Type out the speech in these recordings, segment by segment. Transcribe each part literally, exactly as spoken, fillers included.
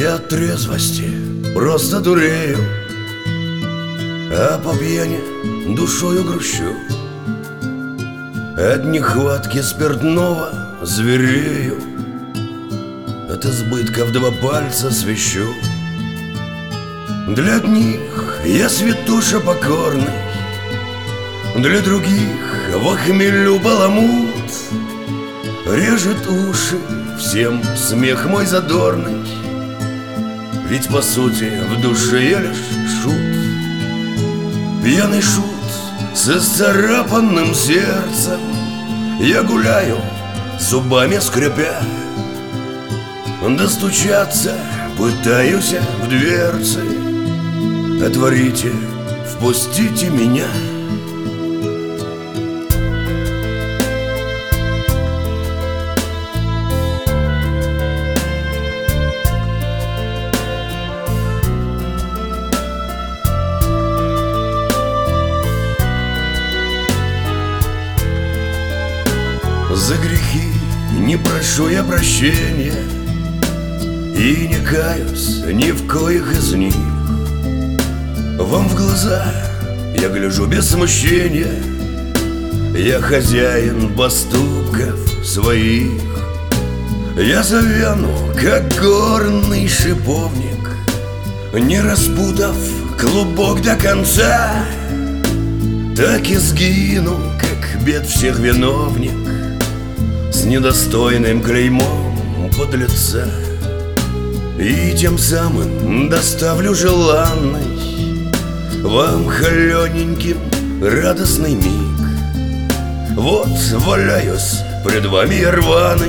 Я от трезвости просто дурею, а по пьяни душою грущу. От нехватки спиртного зверею, от избытка в два пальца свищу. Для одних я святоша покорный, для других во хмелю баламут. Режет уши всем смех мой задорный, ведь по сути в душе я лишь шут. Пьяный шут с исцарапанным сердцем, я гуляю, зубами скрипя. Достучаться пытаюсь в дверцы. Отворите, впустите меня. За грехи не прошу я прощения и не каюсь ни в коих из них. Вам в глаза я гляжу без смущения, я хозяин поступков своих. Я завяну, как горный шиповник, не распутав клубок до конца. Так и сгину, как бед всех виновник, с недостойным клеймом подлеца. И тем самым доставлю желанный вам холененьким радостный миг. Вот валяюсь пред вами я рваный,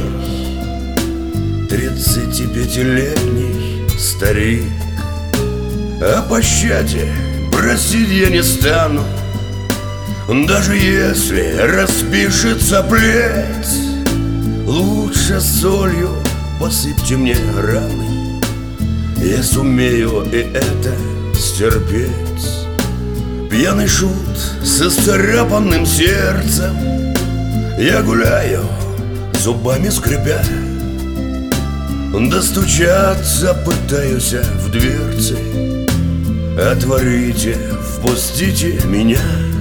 тридцатипятилетний старик. О пощаде просить я не стану, даже если распишется плеть. Лучше солью посыпьте мне раны, я сумею и это стерпеть. Пьяный шут с исцарапанным сердцем, я гуляю, зубами скрипя. Достучаться пытаюсь в дверцы. Отворите, впустите меня.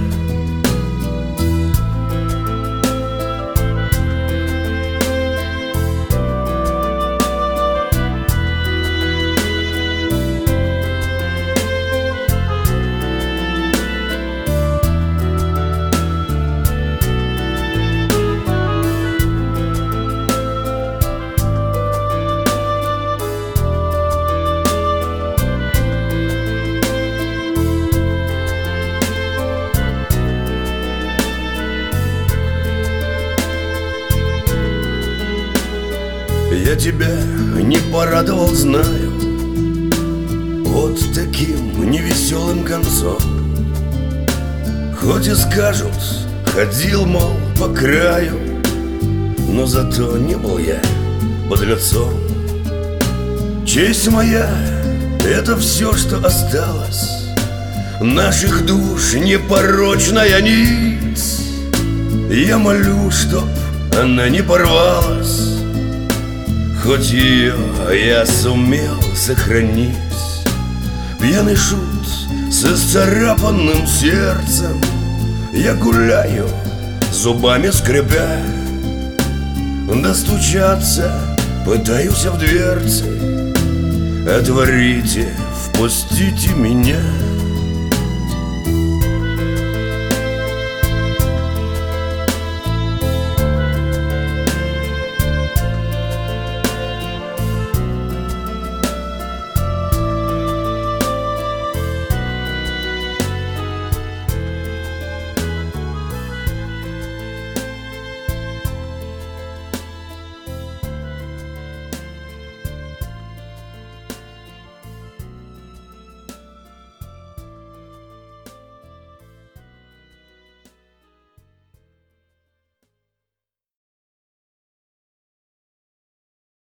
Я тебя не порадовал, знаю, вот таким невеселым концом. Хоть и скажут, ходил, мол, по краю, но зато не был я подлецом. Честь моя — это все, что осталось, наших душ непорочная нить. Я молю, чтоб она не порвалась, хоть ее я сумел сохранить. Пьяный шут с исцарапанным сердцем, я гуляю, зубами скрипя. Достучаться пытаюсь в дверцы. Отворите, впустите меня.